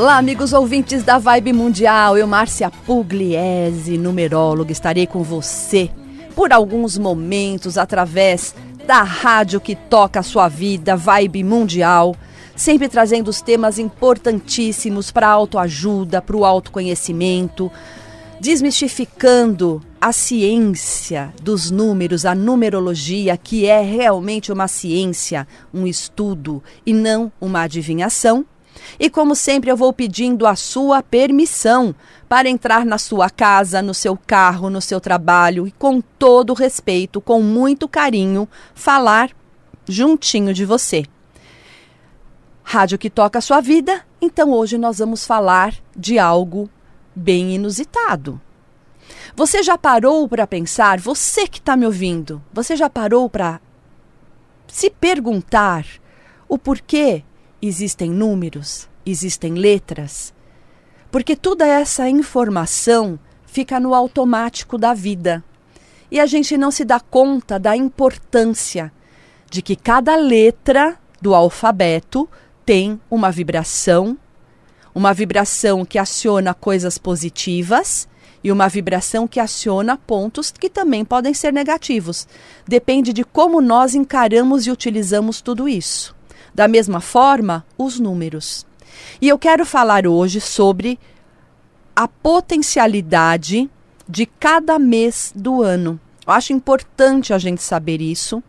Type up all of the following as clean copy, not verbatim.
Olá, amigos ouvintes da Vibe Mundial. Eu, Márcia Pugliese, numeróloga, estarei com você por alguns momentos através da rádio que toca a sua vida, Vibe Mundial, sempre trazendo os temas importantíssimos para a autoajuda, para o autoconhecimento, desmistificando a ciência dos números, a numerologia, que é realmente uma ciência, um estudo e não uma adivinhação. E como sempre eu vou pedindo a sua permissão para entrar na sua casa, no seu carro, no seu trabalho e com todo respeito, com muito carinho, falar juntinho de você. Rádio que toca a sua vida, então hoje nós vamos falar de algo bem inusitado. Você já parou para pensar, você que está me ouvindo, você já parou para se perguntar o porquê existem números, existem letras? Porque toda essa informação fica no automático da vida. E a gente não se dá conta da importância de que cada letra do alfabeto tem uma vibração que aciona coisas positivas e uma vibração que aciona pontos que também podem ser negativos. Depende de como nós encaramos e utilizamos tudo isso. Da mesma forma, os números. E eu quero falar hoje sobre a potencialidade de cada mês do ano. Eu acho importante a gente saber isso.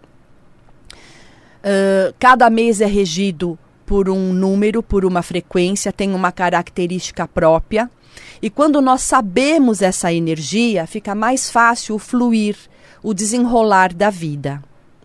Cada mês é regido por um número, por uma frequência, tem uma característica própria. E quando nós sabemos essa energia, fica mais fácil o fluir, o desenrolar da vida.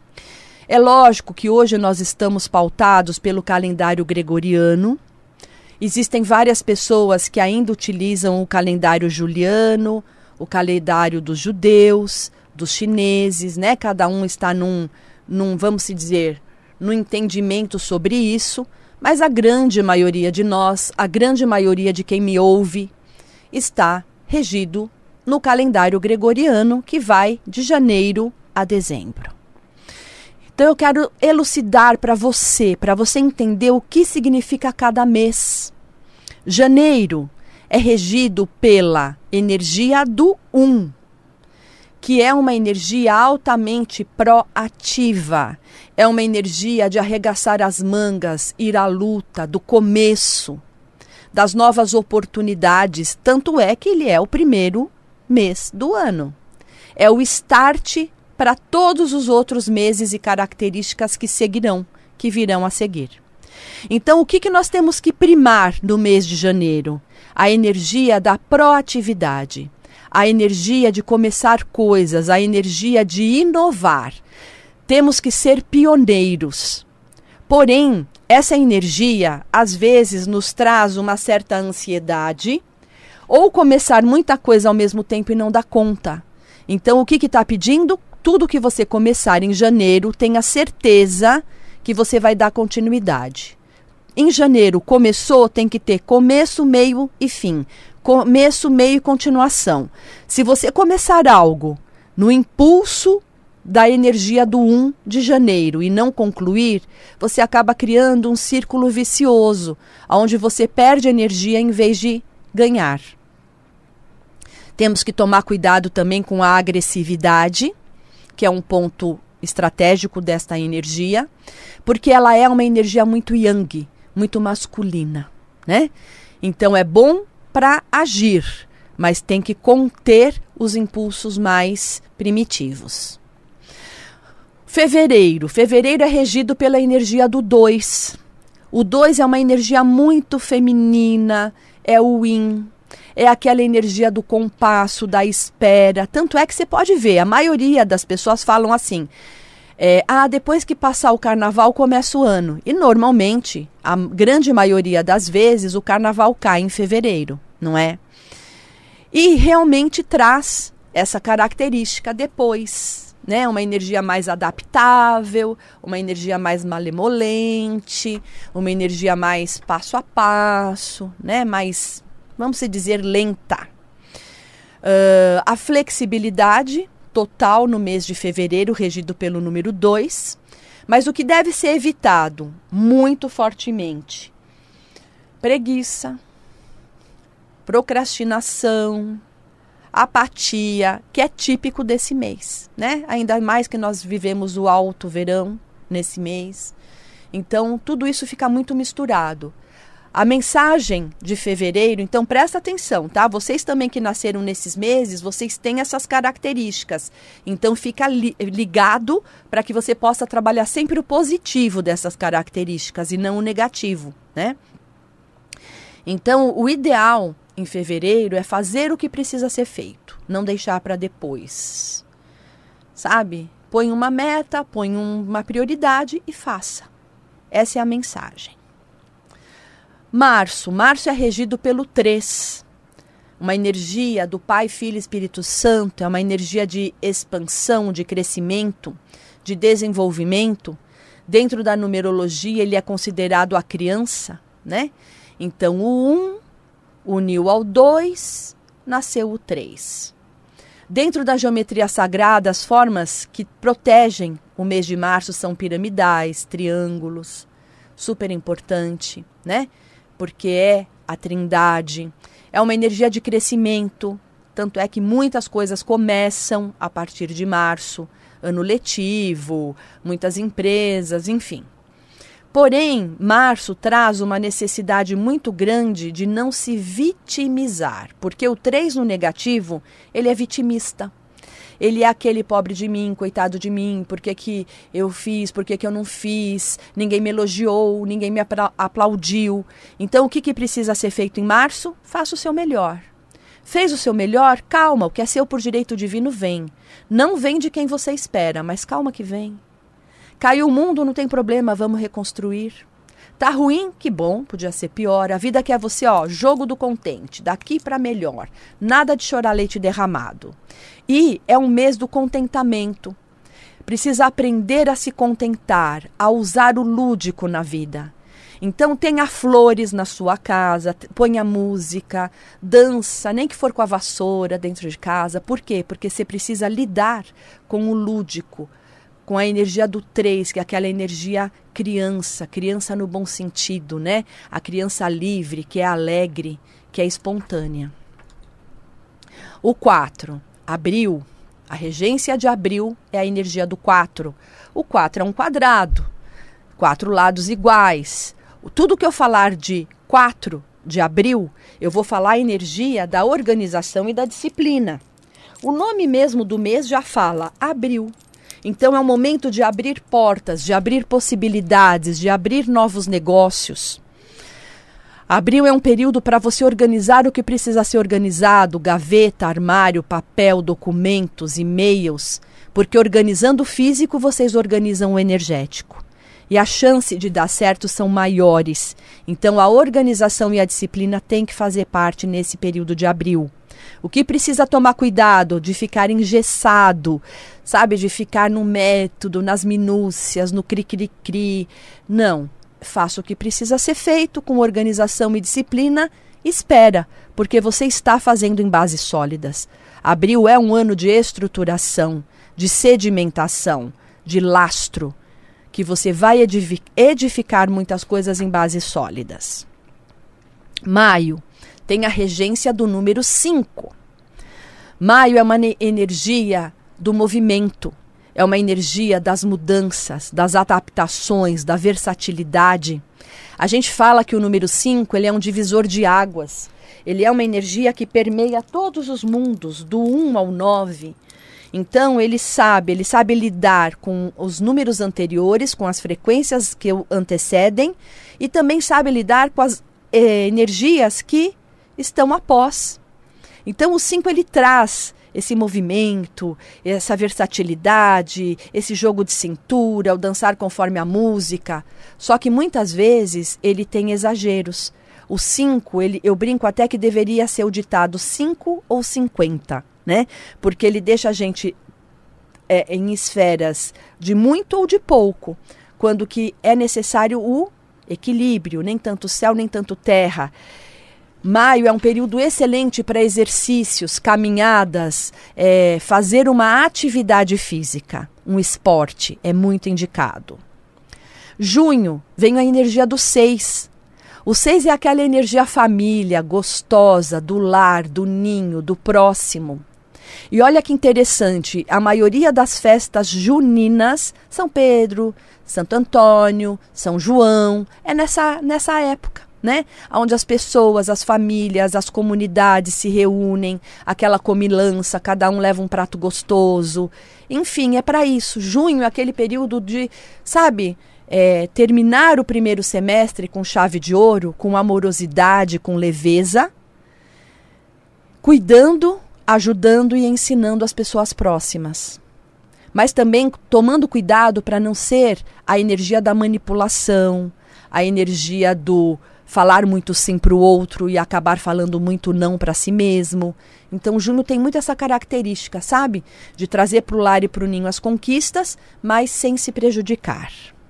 É lógico que hoje nós estamos pautados pelo calendário gregoriano. Existem várias pessoas que ainda utilizam o calendário juliano, o calendário dos judeus, dos chineses, né? Cada um está num vamos dizer, num entendimento sobre isso, mas a grande maioria de nós, a grande maioria de quem me ouve, está regido no calendário gregoriano, que vai de janeiro a dezembro. Então eu quero elucidar para você entender o que significa cada mês. Janeiro é regido pela energia do 1, que é uma energia altamente proativa. É uma energia de arregaçar as mangas, ir à luta, do começo, das novas oportunidades. Tanto é que ele é o primeiro mês do ano. É o start para todos os outros meses e características que seguirão, que virão a seguir. Então, o que nós temos que primar no mês de janeiro? A energia da proatividade, a energia de começar coisas, a energia de inovar. Temos que ser pioneiros. Porém, essa energia, às vezes, nos traz uma certa ansiedade ou começar muita coisa ao mesmo tempo e não dar conta. Então, o que está pedindo? Tudo que você começar em janeiro, tenha certeza que você vai dar continuidade. Em janeiro, começou, tem que ter começo, meio e fim. Começo, meio e continuação. Se você começar algo no impulso da energia do 1 de janeiro e não concluir, você acaba criando um círculo vicioso, onde você perde energia em vez de ganhar. Temos que tomar cuidado também com a agressividade, que é um ponto estratégico desta energia, porque ela é uma energia muito yang, muito masculina, né? Então é bom para agir, mas tem que conter os impulsos mais primitivos. Fevereiro é regido pela energia do 2. O 2 é uma energia muito feminina, é o yin. É aquela energia do compasso, da espera. Tanto é que você pode ver, a maioria das pessoas falam assim, depois que passar o carnaval começa o ano. E normalmente, a grande maioria das vezes, o carnaval cai em fevereiro, não é? E realmente traz essa característica depois, né? Uma energia mais adaptável, uma energia mais malemolente, uma energia mais passo a passo, né? Mais, vamos dizer, lenta. A flexibilidade total no mês de fevereiro, regido pelo número 2. Mas o que deve ser evitado muito fortemente? Preguiça, procrastinação, apatia, que é típico desse mês, né? Ainda mais que nós vivemos o alto verão nesse mês. Então, tudo isso fica muito misturado. A mensagem de fevereiro, então presta atenção, tá? Vocês também que nasceram nesses meses, vocês têm essas características. Então, fica ligado para que você possa trabalhar sempre o positivo dessas características e não o negativo, né? Então, o ideal em fevereiro é fazer o que precisa ser feito, não deixar para depois, sabe? Põe uma meta, põe uma prioridade e faça. Essa é a mensagem. Março é regido pelo 3, uma energia do Pai, Filho e Espírito Santo, é uma energia de expansão, de crescimento, de desenvolvimento. Dentro da numerologia ele é considerado a criança, né? Então o 1 uniu ao 2, nasceu o 3. Dentro da geometria sagrada, as formas que protegem o mês de março são piramidais, triângulos, super importante, né? Porque é a trindade, é uma energia de crescimento, tanto é que muitas coisas começam a partir de março, ano letivo, muitas empresas, enfim. Porém, março traz uma necessidade muito grande de não se vitimizar, porque o 3 no negativo, ele é vitimista. Ele é aquele pobre de mim, coitado de mim, por que eu fiz, por que eu não fiz, ninguém me elogiou, ninguém me aplaudiu. Então, o que precisa ser feito em março? Faça o seu melhor. Fez o seu melhor? Calma, o que é seu por direito divino vem. Não vem de quem você espera, mas calma que vem. Caiu o mundo, não tem problema, vamos reconstruir. Tá ruim? Que bom, podia ser pior. A vida quer você, ó, jogo do contente, daqui para melhor. Nada de chorar leite derramado. E é um mês do contentamento. Precisa aprender a se contentar, a usar o lúdico na vida. Então tenha flores na sua casa, ponha música, dança, nem que for com a vassoura dentro de casa. Por quê? Porque você precisa lidar com o lúdico, com a energia do 3, que é aquela energia criança no bom sentido, né? A criança livre, que é alegre, que é espontânea. O 4, abril, a regência de abril é a energia do 4. O 4 é um quadrado, 4 lados iguais. Tudo que eu falar de 4 de abril, eu vou falar a energia da organização e da disciplina. O nome mesmo do mês já fala abril. Então é um momento de abrir portas, de abrir possibilidades, de abrir novos negócios. Abril é um período para você organizar o que precisa ser organizado, gaveta, armário, papel, documentos, e-mails, porque organizando o físico vocês organizam o energético. E a chance de dar certo são maiores. Então a organização e a disciplina têm que fazer parte nesse período de abril. O que precisa tomar cuidado de ficar engessado, sabe? De ficar no método, nas minúcias, no cri-cri-cri. Não. Faça o que precisa ser feito com organização e disciplina. Espera, porque você está fazendo em bases sólidas. Abril é um ano de estruturação, de sedimentação, de lastro, que você vai edificar muitas coisas em bases sólidas. Maio tem a regência do número 5. Maio é uma energia do movimento, é uma energia das mudanças, das adaptações, da versatilidade. A gente fala que o número 5 ele é um divisor de águas. Ele é uma energia que permeia todos os mundos, do 1 ao 9. Então, ele sabe lidar com os números anteriores, com as frequências que o antecedem, e também sabe lidar com as energias que estão após. Então, o 5 ele traz esse movimento, essa versatilidade, esse jogo de cintura, o dançar conforme a música. Só que muitas vezes ele tem exageros. O 5, eu brinco até que deveria ser o ditado 5 ou 50, né? Porque ele deixa a gente em esferas de muito ou de pouco, quando que é necessário o equilíbrio, nem tanto céu, nem tanto terra. Maio é um período excelente para exercícios, caminhadas, fazer uma atividade física, um esporte, é muito indicado. Junho, vem a energia do 6. O 6 é aquela energia família, gostosa, do lar, do ninho, do próximo. E olha que interessante, a maioria das festas juninas, São Pedro, Santo Antônio, São João, é nessa época, né? Onde as pessoas, as famílias, as comunidades se reúnem, aquela comilança, cada um leva um prato gostoso. Enfim, é para isso. Junho é aquele período de, sabe, terminar o primeiro semestre com chave de ouro, com amorosidade, com leveza, cuidando, ajudando e ensinando as pessoas próximas. Mas também tomando cuidado para não ser a energia da manipulação, a energia do falar muito sim para o outro e acabar falando muito não para si mesmo. Então, junho tem muito essa característica, sabe? De trazer para o lar e para o ninho as conquistas, mas sem se prejudicar.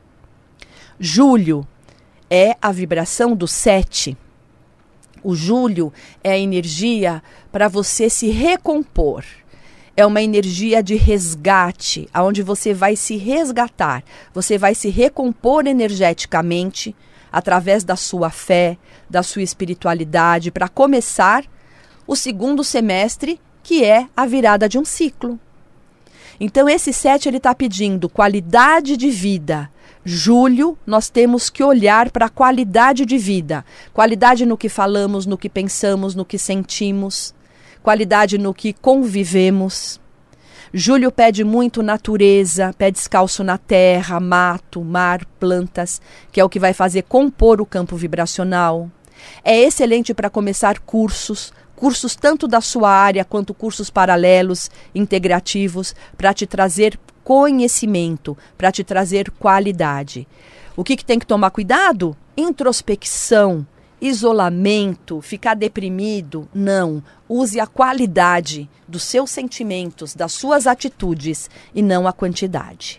Julho é a vibração do 7. O julho é a energia para você se recompor. É uma energia de resgate, onde você vai se resgatar. Você vai se recompor energeticamente através da sua fé, da sua espiritualidade, para começar o segundo semestre, que é a virada de um ciclo. Então, esse 7 ele está pedindo qualidade de vida. Julho, nós temos que olhar para a qualidade de vida. Qualidade no que falamos, no que pensamos, no que sentimos. Qualidade no que convivemos. Julho pede muito natureza, pé descalço na terra, mato, mar, plantas, que é o que vai fazer compor o campo vibracional. É excelente para começar cursos tanto da sua área quanto cursos paralelos, integrativos, para te trazer conhecimento, para te trazer qualidade. O que tem que tomar cuidado? Introspecção, isolamento, ficar deprimido, não. Use a qualidade dos seus sentimentos, das suas atitudes e não a quantidade.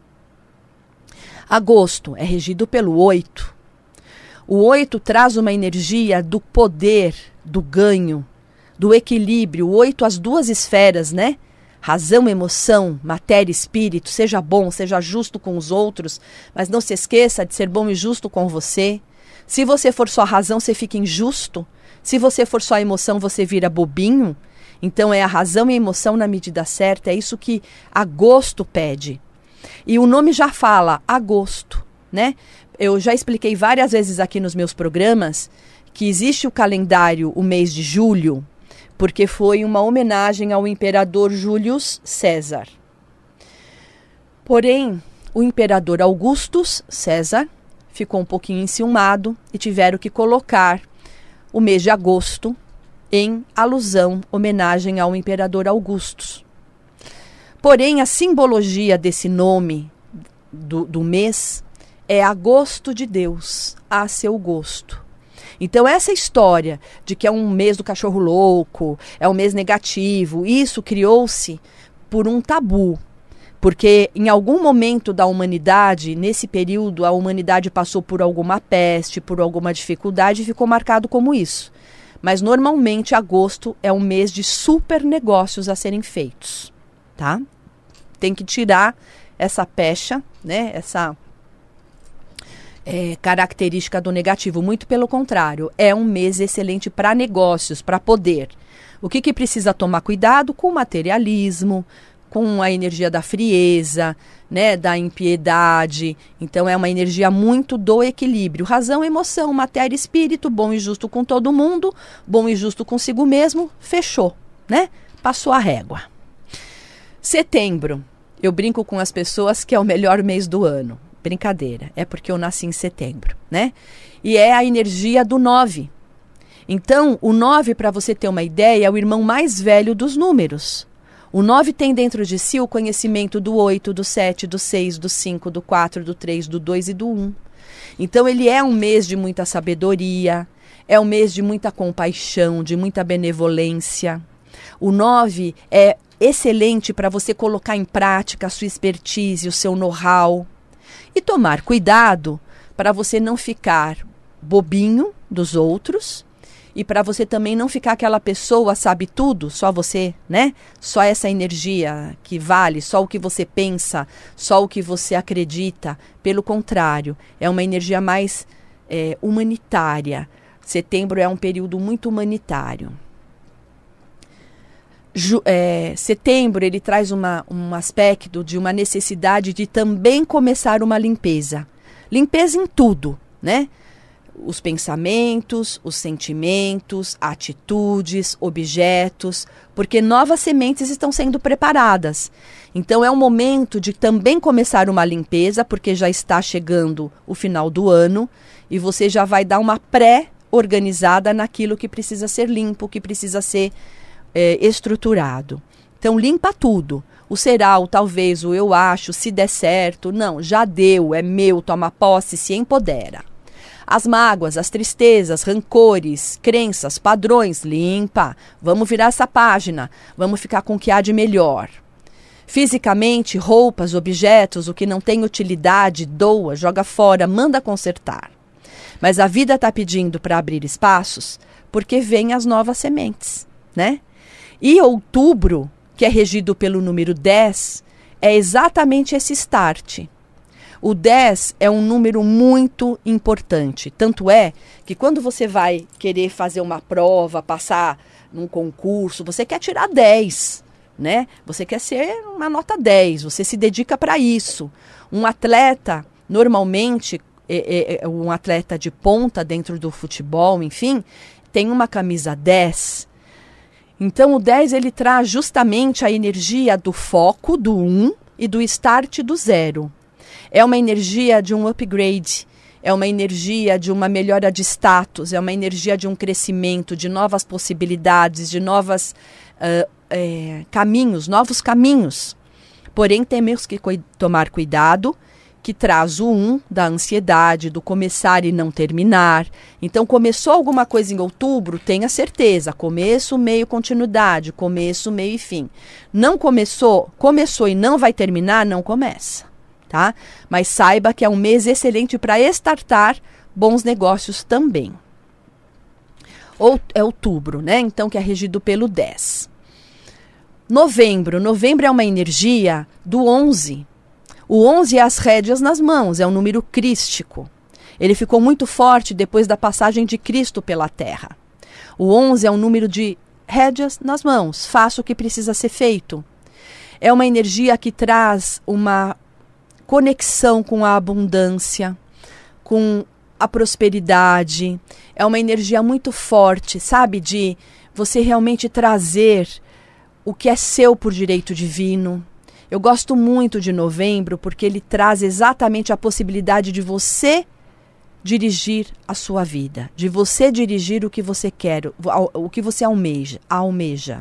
Agosto é regido pelo 8. O 8 traz uma energia do poder, do ganho, do equilíbrio. O 8, as duas esferas, né? Razão, emoção, matéria, espírito. Seja bom, seja justo com os outros, mas não se esqueça de ser bom e justo com você. Se você for só razão, você fica injusto. Se você for só emoção, você vira bobinho. Então é a razão e a emoção na medida certa. É isso que agosto pede. E o nome já fala, agosto, né? Eu já expliquei várias vezes aqui nos meus programas que existe o calendário, o mês de julho, porque foi uma homenagem ao imperador Júlio César. Porém, o imperador Augustus César ficou um pouquinho enciumado e tiveram que colocar o mês de agosto em alusão, homenagem ao imperador Augustus. Porém, a simbologia desse nome do mês é agosto de Deus, a seu gosto. Então, essa história de que é um mês do cachorro louco, é um mês negativo, isso criou-se por um tabu. Porque em algum momento da humanidade, nesse período, a humanidade passou por alguma peste, por alguma dificuldade e ficou marcado como isso. Mas normalmente agosto é um mês de super negócios a serem feitos, tá? Tem que tirar essa pecha, né? Essa característica do negativo. Muito pelo contrário, é um mês excelente para negócios, para poder. O que precisa tomar cuidado? Com o materialismo, com a energia da frieza, né, da impiedade. Então é uma energia muito do equilíbrio. Razão, emoção, matéria, espírito, bom e justo com todo mundo, bom e justo consigo mesmo, fechou, né? Passou a régua. Setembro. Eu brinco com as pessoas que é o melhor mês do ano. Brincadeira, é porque eu nasci em setembro, né? E é a energia do 9. Então, o 9, para você ter uma ideia, é o irmão mais velho dos números. O 9 tem dentro de si o conhecimento do 8, do 7, do 6, do 5, do 4, do 3, do 2 e do 1. Então, ele é um mês de muita sabedoria, é um mês de muita compaixão, de muita benevolência. O 9 é excelente para você colocar em prática a sua expertise, o seu know-how. E tomar cuidado para você não ficar bobinho dos outros e para você também não ficar aquela pessoa sabe tudo, só você, né? Só essa energia que vale, só o que você pensa, só o que você acredita. Pelo contrário, é uma energia mais humanitária. Setembro é um período muito humanitário. Setembro ele traz um aspecto de uma necessidade de também começar uma limpeza. Limpeza em tudo, né? Os pensamentos, os sentimentos, atitudes, objetos, porque novas sementes estão sendo preparadas. Então é um momento de também começar uma limpeza, porque já está chegando o final do ano e você já vai dar uma pré-organizada naquilo que precisa ser limpo, que precisa ser estruturado. Então limpa tudo. O será, o talvez, o eu acho, se der certo. Não, já deu, é meu, toma posse, se empodera. As mágoas, as tristezas, rancores, crenças, padrões, limpa. Vamos virar essa página. Vamos ficar com o que há de melhor. Fisicamente, roupas, objetos, o que não tem utilidade, doa, joga fora, manda consertar. Mas a vida está pedindo para abrir espaços porque vêm as novas sementes, né? E outubro, que é regido pelo número 10, é exatamente esse start. O 10 é um número muito importante. Tanto é que quando você vai querer fazer uma prova, passar num concurso, você quer tirar 10, né? Você quer ser uma nota 10, você se dedica para isso. Um atleta, normalmente, um atleta de ponta dentro do futebol, enfim, tem uma camisa 10. Então o 10 ele traz justamente a energia do foco, do 1 e do start do 0. É uma energia de um upgrade, é uma energia de uma melhora de status, é uma energia de um crescimento, de novas possibilidades, de novos caminhos, novos caminhos. Porém, temos que tomar cuidado, que traz o 1 da ansiedade, do começar e não terminar. Então, começou alguma coisa em outubro, tenha certeza, começo, meio, continuidade, começo, meio e fim. Não começou e não vai terminar, não começa. Tá? Mas saiba que é um mês excelente para startar bons negócios também. É outubro, né? Então, que é regido pelo 10. Novembro é uma energia do 11. O 11 é as rédeas nas mãos, é um número crístico. Ele ficou muito forte depois da passagem de Cristo pela Terra. O 11 é um número de rédeas nas mãos, faça o que precisa ser feito. É uma energia que traz uma conexão com a abundância, com a prosperidade. É uma energia muito forte, sabe? De você realmente trazer o que é seu por direito divino. Eu gosto muito de novembro porque ele traz exatamente a possibilidade de você dirigir a sua vida, de você dirigir o que você quer, o que você almeja.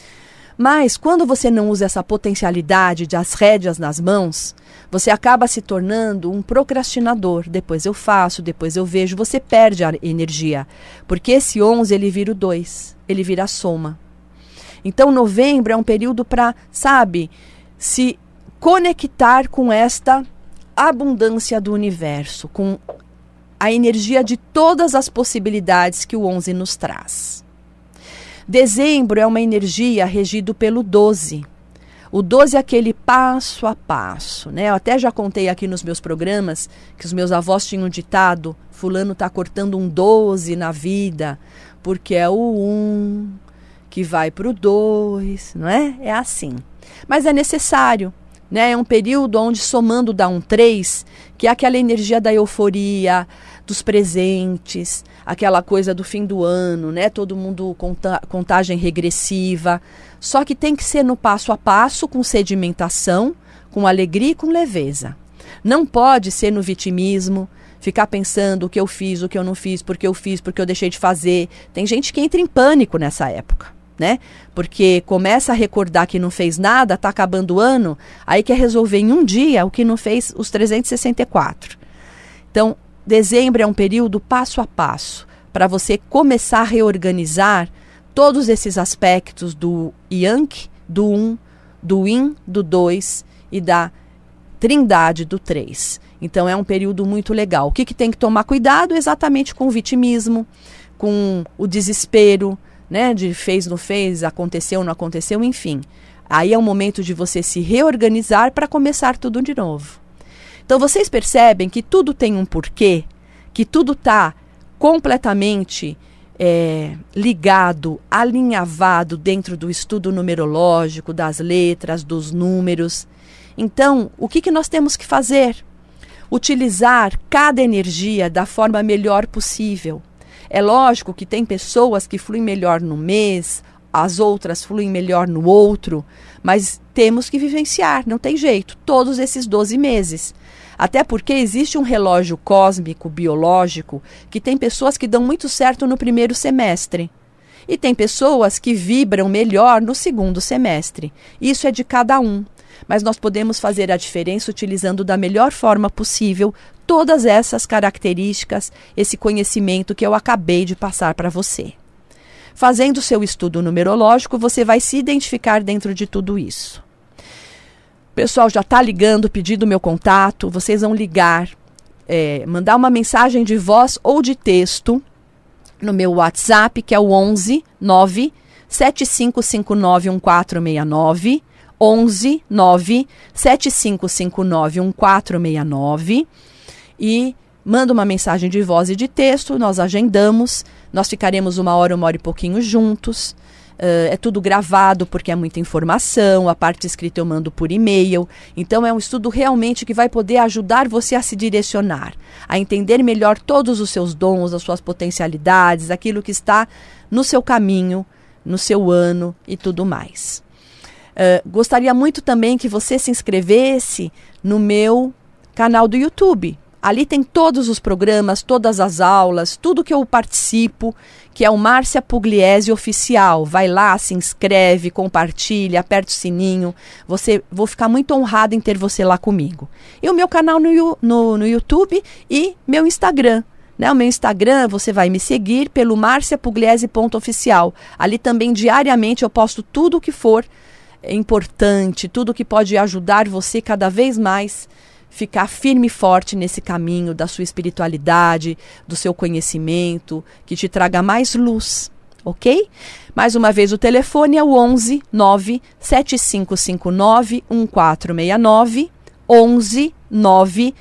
Mas quando você não usa essa potencialidade de as rédeas nas mãos, você acaba se tornando um procrastinador. Depois eu faço, depois eu vejo, você perde a energia. Porque esse 11 ele vira o 2, ele vira a soma. Então novembro é um período para, sabe, se conectar com esta abundância do universo, com a energia de todas as possibilidades que o 11 nos traz. Dezembro é uma energia regido pelo 12. O 12 é aquele passo a passo, né? Eu até já contei aqui nos meus programas que os meus avós tinham ditado: fulano está cortando um 12 na vida, porque é o 1 que vai para o 2, não é? É assim. Mas é necessário, né? É um período onde somando dá um 3, que é aquela energia da euforia, dos presentes, aquela coisa do fim do ano, né? Todo mundo contagem regressiva. Só que tem que ser no passo a passo, com sedimentação, com alegria e com leveza. Não pode ser no vitimismo, ficar pensando o que eu fiz, o que eu não fiz, porque eu deixei de fazer. Tem gente que entra em pânico nessa época, né? Porque começa a recordar que não fez nada, está acabando o ano, aí quer resolver em um dia o que não fez os 364. Então, dezembro é um período passo a passo, para você começar a reorganizar todos esses aspectos do Yang, do 1, do Yin, do 2 e da trindade do 3. Então é um período muito legal. O que tem que tomar cuidado exatamente com o vitimismo, com o desespero, né? De fez, não fez, aconteceu, não aconteceu, enfim. Aí é o momento de você se reorganizar para começar tudo de novo. Então vocês percebem que tudo tem um porquê, que tudo está completamente ligado, alinhavado dentro do estudo numerológico, das letras, dos números. Então, o que nós temos que fazer? Utilizar cada energia da forma melhor possível. É lógico que tem pessoas que fluem melhor no mês, as outras fluem melhor no outro, mas temos que vivenciar, não tem jeito, todos esses 12 meses. Até porque existe um relógio cósmico, biológico, que tem pessoas que dão muito certo no primeiro semestre. E tem pessoas que vibram melhor no segundo semestre. Isso é de cada um. Mas nós podemos fazer a diferença utilizando da melhor forma possível todas essas características, esse conhecimento que eu acabei de passar para você. Fazendo o seu estudo numerológico, você vai se identificar dentro de tudo isso. O pessoal já está ligando, pedindo meu contato. Vocês vão ligar, mandar uma mensagem de voz ou de texto no meu WhatsApp, que é o 11 9 7559 1469. 11 9 7559 1469. E manda uma mensagem de voz e de texto, nós agendamos, nós ficaremos 1 hora e pouquinho juntos. É tudo gravado porque é muita informação, a parte escrita eu mando por e-mail. Então é um estudo realmente que vai poder ajudar você a se direcionar, a entender melhor todos os seus dons, as suas potencialidades, aquilo que está no seu caminho, no seu ano e tudo mais. Gostaria muito também que você se inscrevesse no meu canal do YouTube. Ali tem todos os programas, todas as aulas, tudo que eu participo, que é o Márcia Pugliese Oficial. Vai lá, se inscreve, compartilha, aperta o sininho. Vou ficar muito honrada em ter você lá comigo. E o meu canal no YouTube e meu Instagram. O meu Instagram, você vai me seguir pelo marciapugliese.oficial. Ali também, diariamente, eu posto tudo o que for importante, tudo que pode ajudar você cada vez mais ficar firme e forte nesse caminho da sua espiritualidade, do seu conhecimento, que te traga mais luz, ok? Mais uma vez, o telefone é o 11 9 7559 1469, 11 9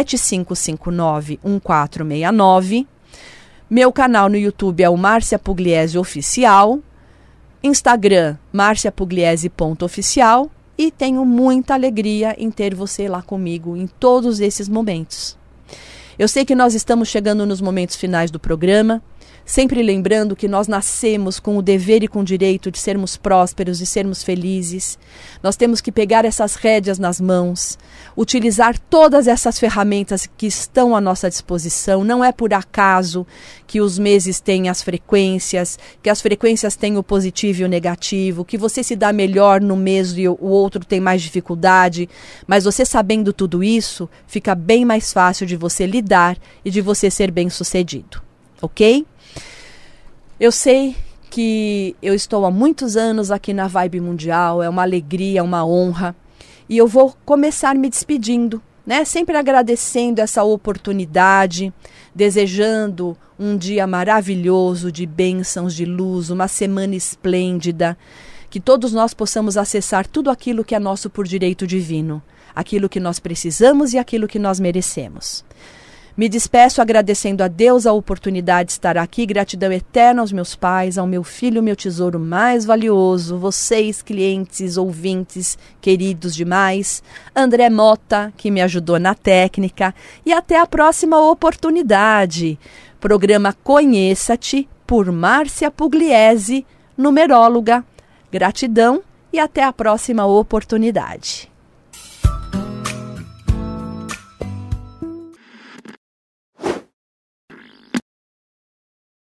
7559 1469. Meu canal no YouTube é o Márcia Pugliese Oficial, Instagram, marciapugliese.oficial. E tenho muita alegria em ter você lá comigo em todos esses momentos. Eu sei que nós estamos chegando nos momentos finais do programa, sempre lembrando que nós nascemos com o dever e com o direito de sermos prósperos e sermos felizes. Nós temos que pegar essas rédeas nas mãos, utilizar todas essas ferramentas que estão à nossa disposição. Não é por acaso que os meses têm as frequências, que as frequências têm o positivo e o negativo, que você se dá melhor no mês e o outro tem mais dificuldade. Mas você sabendo tudo isso, fica bem mais fácil de você lidar e de você ser bem-sucedido, ok? Eu sei que eu estou há muitos anos aqui na Vibe Mundial, é uma alegria, uma honra. E eu vou começar me despedindo, sempre agradecendo essa oportunidade, desejando um dia maravilhoso de bênçãos, de luz, uma semana esplêndida, que todos nós possamos acessar tudo aquilo que é nosso por direito divino, aquilo que nós precisamos e aquilo que nós merecemos. Me despeço agradecendo a Deus a oportunidade de estar aqui, gratidão eterna aos meus pais, ao meu filho, meu tesouro mais valioso, vocês, clientes, ouvintes, queridos demais, André Mota, que me ajudou na técnica, e até a próxima oportunidade. Programa Conheça-te, por Márcia Pugliese, numeróloga. Gratidão e até a próxima oportunidade.